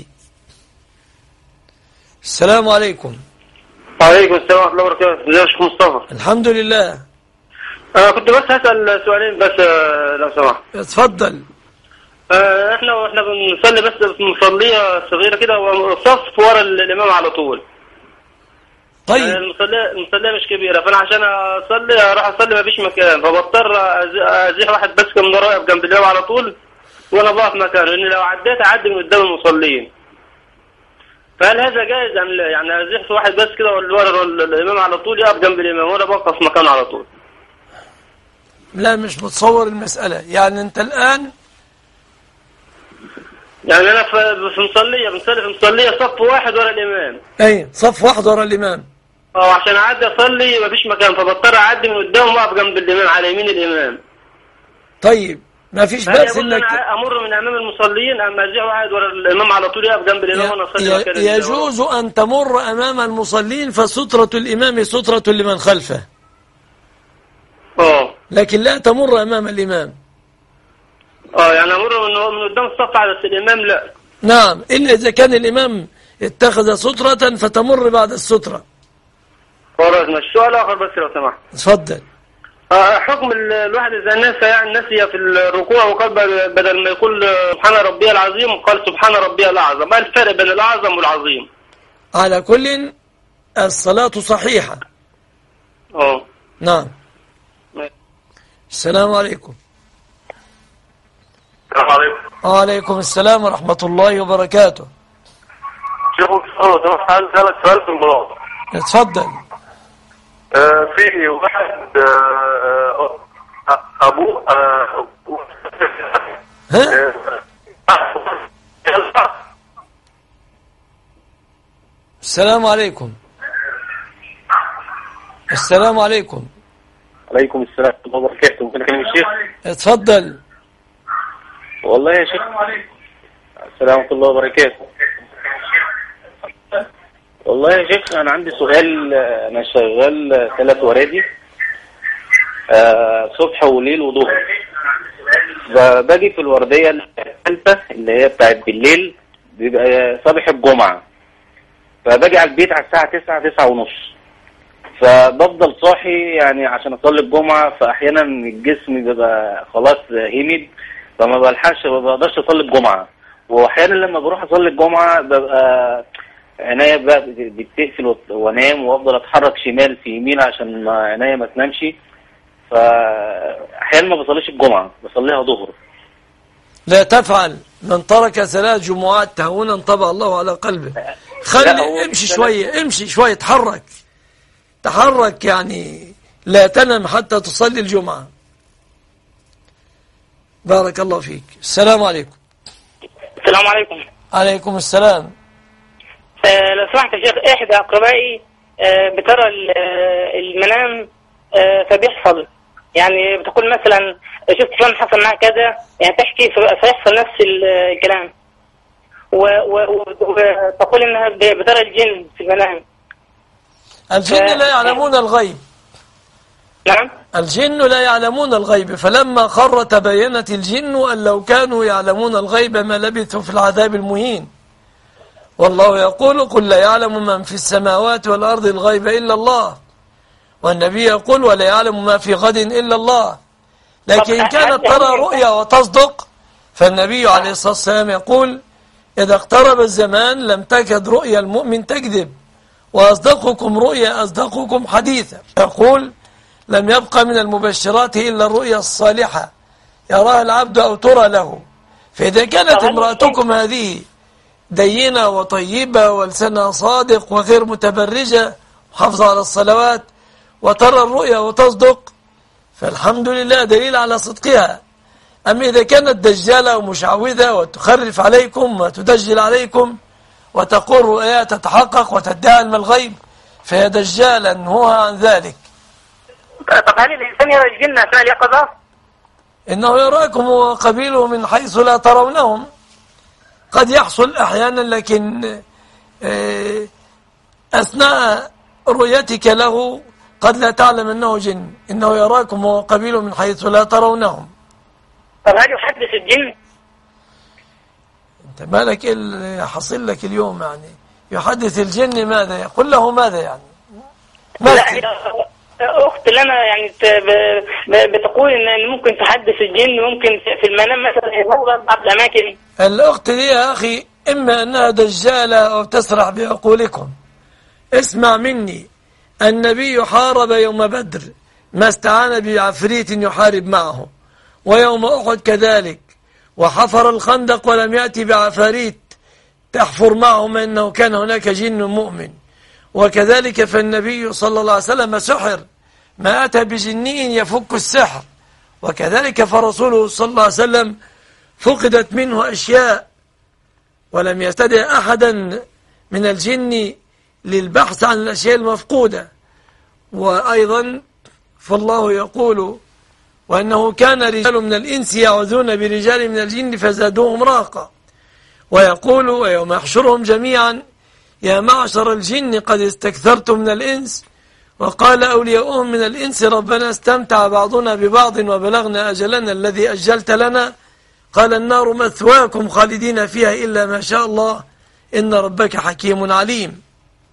Speaker 2: السلام عليكم.
Speaker 19: وعليكم السلام ورحمة الله وبركاته. ازيك يا شيخ مصطفى؟
Speaker 2: الحمد لله.
Speaker 19: كنت بس هسأل سؤالين بس لو سمحت.
Speaker 2: اتفضل.
Speaker 19: احنا بنصلي بس في مصلية صغيرة كده، وصف ورا الإمام على طول.
Speaker 2: طيب.
Speaker 19: المصلية مش كبيرة، فأنا عشان أصلي أروح أصلي مفيش مكان، فبضطر أزيح واحد بس من ورايا جنب الإمام على طول، وأنا بقف مكانه، لأن لو عديت أعدي من قدام المصلين. فهل هذا جائز أم لا؟ يعني أزيح في واحد بس كده ورا الإمام على طول يقف جنب الإمام وأنا بقف مكانه على طول.
Speaker 2: لا، مش متصور المسألة. يعني أنت الآن
Speaker 19: يعني أنا بنصلي في مصلية صف واحد ورا الإمام.
Speaker 2: أي صف واحد ورا الإمام.
Speaker 19: عشان أعدي أصلي مفيش مكان، فبضطر أعدي من قدام وأقف جنب الإمام على يمين الإمام.
Speaker 2: طيب ما فيش بأس
Speaker 19: انك امر من امام المصلين، اما ازيح واحد ورا الامام على طول يقف جنب الامام وانا اصلي مكان.
Speaker 2: يجوز ان تمر امام المصلين، فسترة الامام سترة لمن خلفه. لكن لا تمر امام الامام.
Speaker 19: يعني امر من قدام الصف على الامام لا.
Speaker 2: نعم، الا اذا كان الامام اتخذ سترة فتمر بعد السترة.
Speaker 19: خلاص، مش سؤال اخر بس لو سمحت.
Speaker 2: اتفضل.
Speaker 19: حكم الواحد إذا نسي في الركوع وقال بدل ما يقول سبحان ربي العظيم قال سبحان ربي الأعظم، ما الفرق بين الأعظم والعظيم؟
Speaker 2: على كل الصلاة صحيحة. نعم. السلام عليكم.
Speaker 18: السلام عليكم.
Speaker 2: وعليكم السلام ورحمة الله وبركاته.
Speaker 18: شيخ مصطفى، عايز أسألك سؤال في الموضوع.
Speaker 2: اتفضل.
Speaker 18: في واحد أبوه
Speaker 2: السلام عليكم. السلام عليكم.
Speaker 19: عليكم السلام ورحمة الله وبركاته. ممكن أكلم الشيخ؟
Speaker 2: اتفضل.
Speaker 19: والله يا شيخ. السلام ورحمة الله وبركاته. والله يا شيخ أنا عندي سؤال. أنا شغال 3 ورادي، صبح وليل وظهر. باجي في الوردية الثالثة اللي هي بتاعت بالليل، بيبقى صباح الجمعة، فباجي على البيت على الساعة 9-9:30، فبفضل صاحي يعني عشان أصلي الجمعة. فأحيانا الجسم بيبقى خلاص همد، فما بلحقش، ما بقدرش أصلي الجمعة. وأحيانا لما بروح أصلي الجمعة ببقى عينيا بقى بتقفل وانام، وافضل اتحرك شمال في يمين عشان عينيا ما تنامش. فاحيانا ما بصليش الجمعه، بصليها ظهر.
Speaker 2: لا تفعل. من ترك 3 جمعات تهونا طبع الله على قلبه. امشي شويه، امشي شويه، تحرك يعني، لا تنم حتى تصلي الجمعه. بارك الله فيك. السلام عليكم.
Speaker 20: السلام عليكم.
Speaker 2: عليكم السلام.
Speaker 20: لو سمحت يا شيخ، إحدى أقربائي بترى المنام فبيحصل، يعني بتقول مثلا شفت فلان حصل معاه كذا، يعني تحكي فيحصل نفس الكلام، وتقول إنها بترى الجن في المنام.
Speaker 2: الجن لا يعلمون الغيب.
Speaker 20: نعم.
Speaker 2: الجن لا يعلمون الغيب، فلما خر تبينت الجن أن لو كانوا يعلمون الغيب ما لبثوا في العذاب المهين. والله يقول قل لا يعلم من في السماوات والأرض الغيب إلا الله، والنبي يقول ولا يعلم ما في غد إلا الله. لكن إن كانت ترى رؤيا وتصدق فالنبي عليه الصلاة والسلام يقول إذا اقترب الزمان لم تكد رؤيا المؤمن تكذب، وأصدقكم رؤيا أصدقكم حديثا. يقول لم يبقى من المبشرات إلا الرؤيا الصالحة يراها العبد أو ترى له. فإذا كانت امرأتكم هذه دينة وطيبة ولسانها صادق وغير متبرجة وحافظة على الصلوات وترى الرؤيا وتصدق فالحمد لله دليل على صدقها. أما إذا كانت دجالة ومشعوذة وتخرف عليكم وتدجل عليكم وتقول رؤيا تتحقق وتدعي علم الغيب فهي دجالا نهوها عن ذلك.
Speaker 20: طب هل الإنسان يرى الجن أثناء اليقظة؟
Speaker 2: إنه يراكم وقبيله من حيث لا ترونهم، قد يحصل أحيانا، لكن أثناء رؤيتك له قد لا تعلم أنه جن، إنه يراكم وقبيله من حيث لا ترونهم.
Speaker 20: طب هل يحدث الجن؟
Speaker 2: أنت مالك اللي حصل لك اليوم؟ يعني يحدث الجن ماذا؟ يقول له ماذا يعني؟
Speaker 20: لا أخت لنا يعني بتقول إن ممكن تحدث الجن، ممكن في المنام مثلا يظهر بعض الأماكن.
Speaker 2: الأخت دي يا أخي إما أنها دجالة أو تسرح بعقولكم. اسمع مني، النبي حارب يوم بدر ما استعان بعفريت يحارب معه، ويوم أحد كذلك، وحفر الخندق ولم يأتي بعفاريت تحفر معهم إنه كان هناك جن مؤمن. وكذلك فالنبي صلى الله عليه وسلم سحر ما أتى بجني يفك السحر، وكذلك فرسوله صلى الله عليه وسلم فقدت منه أشياء ولم يستدع أحدا من الجن للبحث عن الأشياء المفقودة. وأيضا فالله يقول وأنه كان رجال من الإنس يعوذون برجال من الجن فزادوهم راقا، ويقول ويوم يحشرهم جميعا يا معشر الجن قد استكثرتم من الإنس، وقال أولياؤهم من الإنس ربنا استمتع بعضنا ببعض وبلغنا أجلنا الذي أجلت لنا، قال النار مثواكم خالدين فيها إلا ما شاء الله إن ربك حكيم عليم.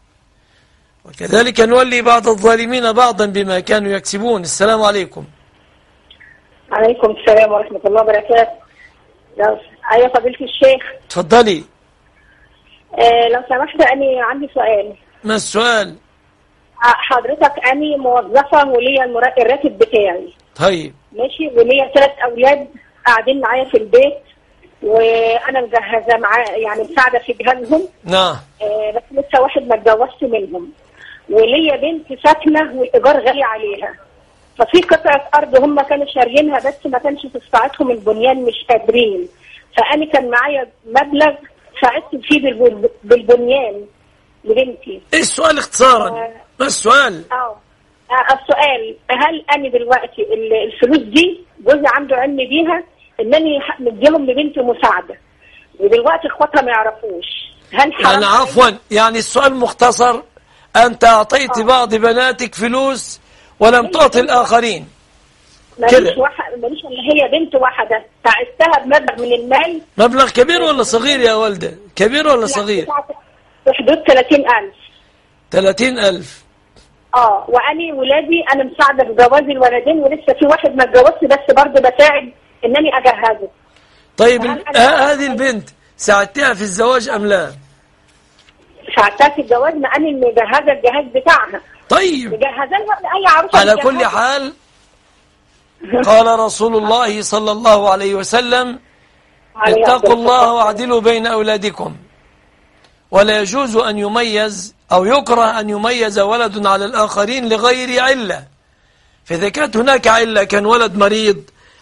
Speaker 2: وكذلك نولي بعض الظالمين بعضا بما كانوا يكسبون. السلام عليكم.
Speaker 7: عليكم السلام ورحمة الله وبركاته. أيها فضيلة الشيخ.
Speaker 2: تفضلي.
Speaker 7: لو سمحت أنا عندي سؤال.
Speaker 2: ما السؤال؟
Speaker 7: حضرتك أنا موظفة وليا الراتب بتاعي.
Speaker 2: طيب.
Speaker 7: ماشي، وليا 3 أولاد قاعدين معايا في البيت وأنا مجهزة معاه يعني مساعدة في جهازهم.
Speaker 2: نعم.
Speaker 7: بس لسه واحد ما اتجوزت منهم، وليا بنت ساكنة والإيجار غالي عليها، ففي قطعة أرض هم كانوا شاريينها بس ما كانش في استطاعتهم البنيان مش قادرين، فأنا كان معايا مبلغ ساعدت فيه بالبنيان لبنتي.
Speaker 2: إيه السؤال اختصارا؟ ما السؤال؟
Speaker 7: السؤال هل أنا دلوقتي الفلوس دي جوزي عنده علم بيها إنني مديهم لبنتي مساعدة، ودلوقتي إخواتها ما يعرفوش، هل
Speaker 2: يعني عفوا يعني السؤال مختصر، أنت أعطيت بعض بناتك فلوس ولم تعطي الآخرين
Speaker 7: كده؟ ماليش اللي هي بنت واحدة ساعدتها بمبلغ من المال.
Speaker 2: مبلغ كبير ولا صغير يا والدة؟ كبير ولا صغير؟
Speaker 7: في حدود 30,000.
Speaker 2: 30,000.
Speaker 7: وأنا ولادي أنا مساعدة في جواز الولدين، ولسه في واحد ما اتجوزش بس برضه بساعد إنني أجهزه.
Speaker 2: طيب هذه البنت ساعدتها في الزواج أم لا؟
Speaker 7: ساعدتها في الزواج، ما أنا اللي مجهزة الجهاز بتاعها.
Speaker 2: طيب
Speaker 7: مجهزة لها لأي عروسة.
Speaker 2: على كل حال قال رسول الله صلى الله عليه وسلم اتقوا الله واعدلوا بين أولادكم، ولا يجوز أن يميز أو يكره أن يميز ولد على الآخرين لغير علة. فإذا كانت هناك علة كان ولد مريض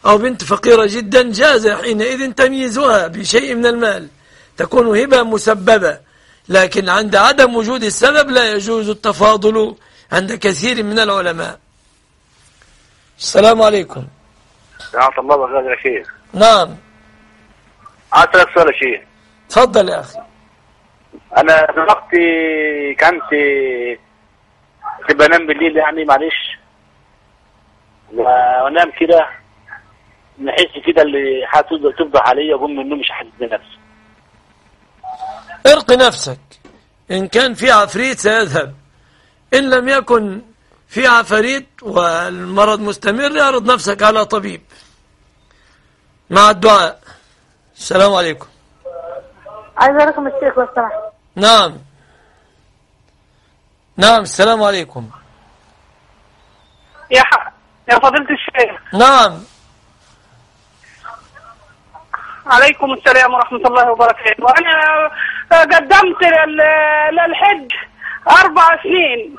Speaker 2: أو بنت فقيرة جدا جاز حينئذ تمييزها بشيء من المال، تكون هبة مسببة. لكن عند عدم وجود السبب لا يجوز التفاضل عند كثير من العلماء. السلام عليكم.
Speaker 21: ورحمة الله وبركاته يا شيخ.
Speaker 2: نعم.
Speaker 21: أسألك سؤال يا شيخ.
Speaker 2: تفضل يا أخي.
Speaker 21: أنا دلوقتي كنت بنام بالليل يعني معلش، وأنام كده نحس كده اللي تفضح عليا وأقوم من النوم مش حاسس بنفسي.
Speaker 2: ارق نفسك، إن كان في عفريت سيذهب، إن لم يكن في عفريت والمرض مستمر يعرض نفسك على طبيب مع الدعاء. السلام عليكم.
Speaker 22: عايز رقم الشيخ لو سمحت.
Speaker 2: نعم نعم. السلام عليكم.
Speaker 10: يا فضيلة الشيخ.
Speaker 2: نعم.
Speaker 10: عليكم السلام ورحمة الله وبركاته. أنا قدمت للحج 4 سنين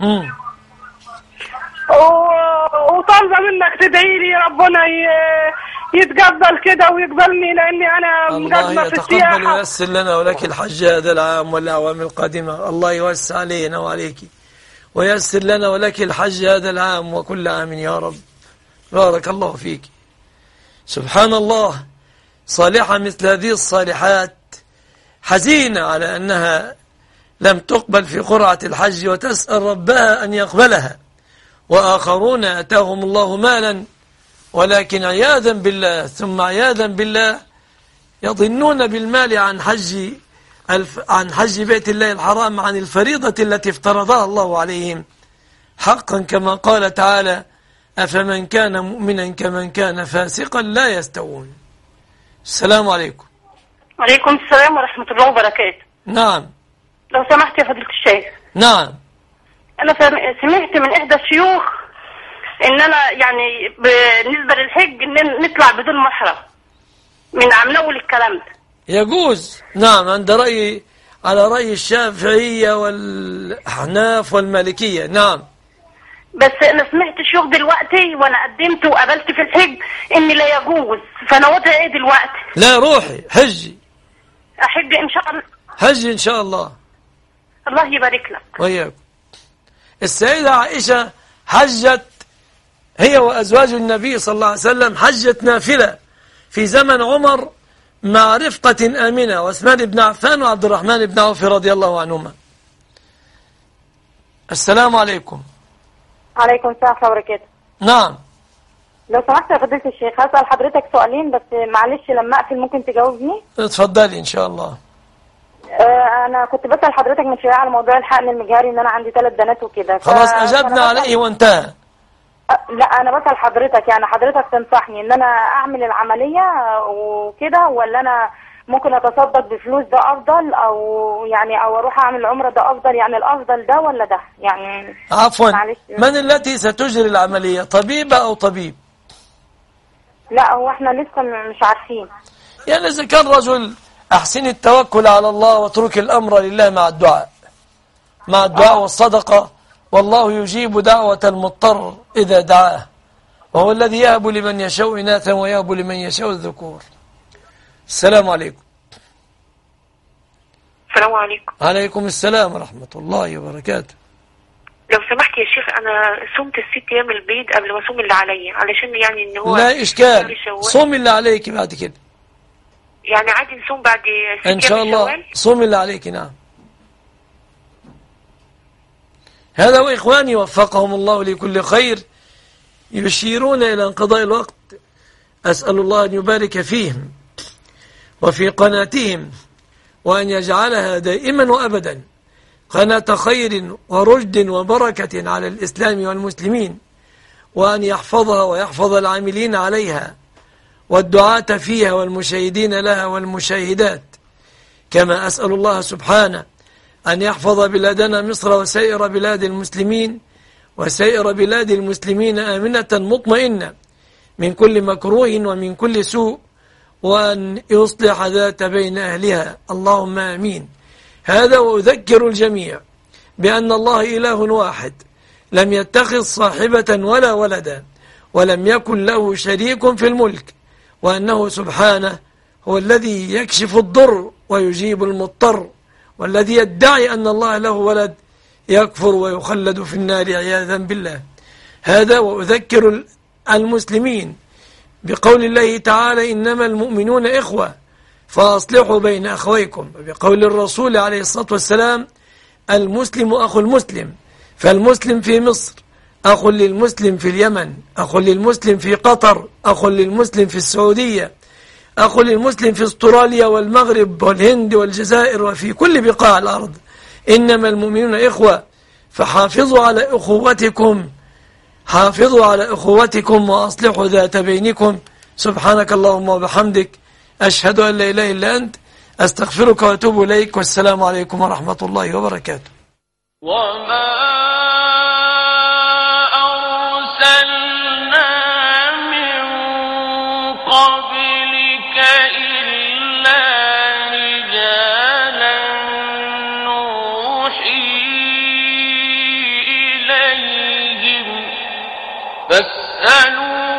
Speaker 10: وطالبة منك تدعي لي ربنا يتقبل كده ويقبلني، لأني أنا مقدمة في السياحة.
Speaker 2: الله ييسر لنا ولك الحج هذا العام والأعوام القادمة. الله يوسع علينا وعليك وييسر لنا ولك الحج هذا العام وكل عام يا رب. بارك الله فيك. سبحان الله، صالحة مثل هذه الصالحات حزينة على أنها لم تقبل في قرعة الحج وتسأل ربها أن يقبلها، وآخرون أتاهم الله مالا ولكن عياذا بالله ثم عياذا بالله يظنون بالمال عن حج بيت الله الحرام عن الفريضة التي افترضها الله عليهم حقا، كما قال تعالى: أفمن كان مؤمنا كمن كان فاسقا لا يستوون. السلام عليكم.
Speaker 22: وعليكم السلام ورحمة الله وبركاته.
Speaker 2: نعم.
Speaker 22: لو سمحت يا فضيلة الشيخ.
Speaker 2: نعم.
Speaker 22: أنا سمعت من إحدى الشيوخ إن أنا يعني بالنسبة للحج إن نطلع بدون محرم من عملول الكلام ده.
Speaker 2: يجوز. نعم، على رأي الشافعية والأحناف والمالكية. نعم.
Speaker 22: بس أنا سمعت شيوخ دلوقتي وأنا قدمت وقبلت في الحج إن لا يجوز، فأنا وضعي إيه دلوقتي؟
Speaker 2: لا، روحي حجي.
Speaker 22: أحج إن شاء الله.
Speaker 2: حجي إن شاء الله.
Speaker 22: الله يبارك لك.
Speaker 2: وياكم. السيدة عائشة حجت هي وأزواج النبي صلى الله عليه وسلم، حجت نافلة في زمن عمر مع رفقة آمنة وعثمان بن عفان وعبد الرحمن بن عوف رضي الله عنهما. السلام عليكم.
Speaker 22: عليكم السلام ورحمة الله وبركاته.
Speaker 2: نعم.
Speaker 22: لو سمحت يا فضيلة الشيخ هسأل حضرتك سؤالين بس معلش لما أقفل ممكن تجاوبني؟
Speaker 2: اتفضلي إن شاء الله.
Speaker 22: أنا كنت بسأل حضرتك من شوية على موضوع الحقن المجهري إن أنا عندي 3 بنات وكده.
Speaker 2: خلاص أجبنا عليه وانتهى.
Speaker 22: لا أنا بسأل حضرتك يعني حضرتك تنصحني إن أنا أعمل العملية وكده، ولا أنا ممكن أتصدق بفلوس ده أفضل، أو أروح أعمل عمرة ده أفضل؟ يعني الأفضل ده ولا ده يعني؟
Speaker 2: عفوا، من التي ستجري العملية، طبيبة أو طبيب؟
Speaker 22: لا هو احنا لسه مش عارفين.
Speaker 2: يعني إذا كان رجل أحسن التوكل على الله واترك الأمر لله مع الدعاء والصدقة، والله يجيب دعوة المضطر إذا دعاه، وهو الذي يهب لمن يشاء إناثا ويهب لمن يشاء الذكور. السلام عليكم.
Speaker 23: السلام عليكم.
Speaker 2: عليكم السلام ورحمة الله وبركاته.
Speaker 23: لو سمحت يا شيخ، أنا صمت 6 أيام البيض قبل ما أصوم اللي عليا، علشان يعني إن هو
Speaker 2: لا إشكال، صوم اللي عليك بعد كده.
Speaker 23: يعني عادي نصوم بعد 6
Speaker 2: إن شاء الله، صوم اللي عليك. نعم. هذا وإخواني وفقهم الله لكل خير يشيرون إلى انقضاء الوقت. أسأل الله أن يبارك فيهم وفي قناتهم، وأن يجعلها دائما وأبدا قناة خير ورشد وبركة على الإسلام والمسلمين، وأن يحفظها ويحفظ العاملين عليها والدعاة فيها والمشاهدين لها والمشاهدات. كما أسأل الله سبحانه أن يحفظ بلادنا مصر وسائر بلاد المسلمين وسائر بلاد المسلمين آمنة مطمئنة من كل مكروه ومن كل سوء، وأن يصلح ذات بين أهلها، اللهم آمين. هذا وأذكر الجميع بأن الله إله واحد، لم يتخذ صاحبة ولا ولدا، ولم يكن له شريك في الملك، وأنه سبحانه هو الذي يكشف الضر ويجيب المضطر، والذي يدعي أن الله له ولد يكفر ويخلد في النار عياذا بالله. هذا وأذكر المسلمين بقول الله تعالى إنما المؤمنون إخوة فأصلحوا بين أخويكم، وبقول الرسول عليه الصلاة والسلام المسلم أخو المسلم، فالمسلم في مصر أخو للمسلم في اليمن، أخو للمسلم في قطر، أخو للمسلم في السعودية، أخو للمسلم في استراليا والمغرب والهند والجزائر وفي كل بقاع الأرض. إنما المؤمنون إخوة فحافظوا على أخوتكم، حافظوا على أخوتكم وأصلحوا ذات بينكم. سبحانك اللهم وبحمدك، أشهد أن لا إله إلا أنت، أستغفرك وأتوب إليك، والسلام عليكم ورحمة الله وبركاته.
Speaker 1: وما أرسلنا من قبلك إلا رجالا نوحي إليهم فاسألوا